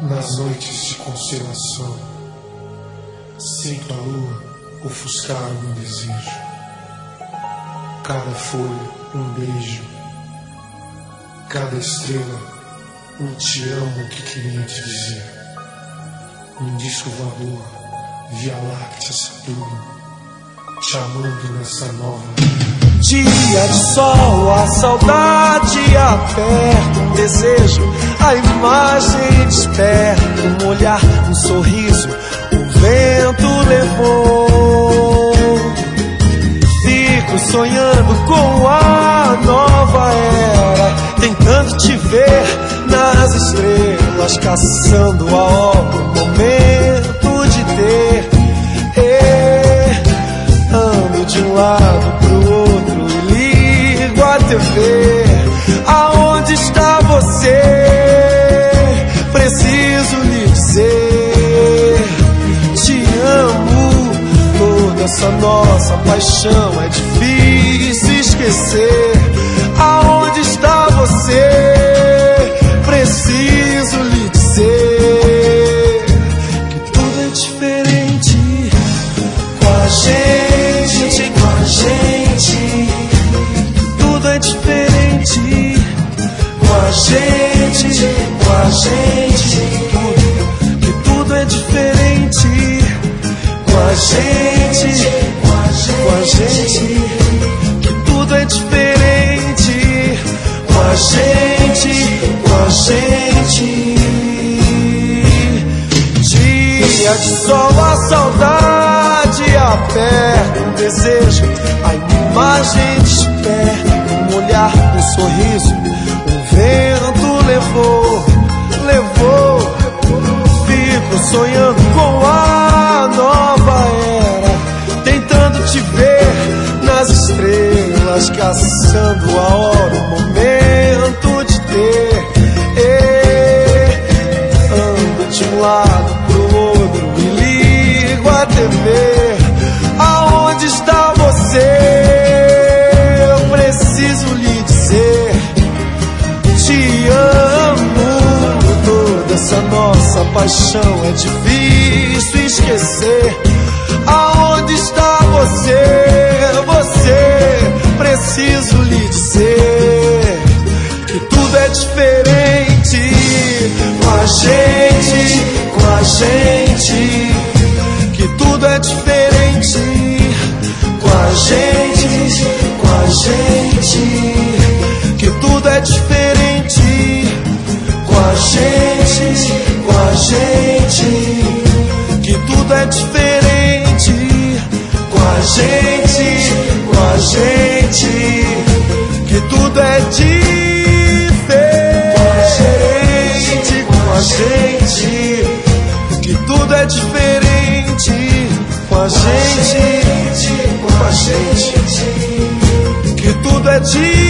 Nas noites de constelação, sinto a lua ofuscar o meu desejo. Cada folha, um beijo. Cada estrela, um te amo que queria te dizer. Um disco voador, Via Láctea, Saturno, te amando nessa nova. Dia de sol, a saudade aperta, um desejo, a imagem desperta, um olhar, um sorriso, o vento levou. Fico sonhando com a nova era, tentando te ver nas estrelas, caçando a hora, o momento de ter. Ando de um lado pro outro e ligo a TV. Aonde está você? Preciso lhe dizer, te amo. Toda essa nossa paixão é difícil esquecer. Aonde está você? Preciso lhe dizer que tudo é diferente com a gente, com a gente. Tudo é diferente com a gente, com a gente. Que tudo é diferente com a gente, com a gente. Que tudo é diferente com a gente, com a gente. Dia de sol, a saudade aperta, um desejo, a imagem desperta, um olhar, um sorriso, o vento levou, levou. Fico sonhando com a nova era, tentando te ver nas estrelas, caçando a hora, o momento de ter. Ando de um lado pro outro e ligo a TV. Aonde está você? Eu preciso lhe dizer, te amo. Toda essa nossa paixão é difícil esquecer. Aonde está você? Você, preciso lhe dizer que tudo é diferente com a gente, com a gente. Que tudo é diferente com a gente, com a gente. Que tudo é diferente com a gente, com a gente. Que tudo é diferente com a gente, com a gente. Que tudo é diferente com a gente. Que tudo é diferente com a gente, com a gente. Que tudo é diferente.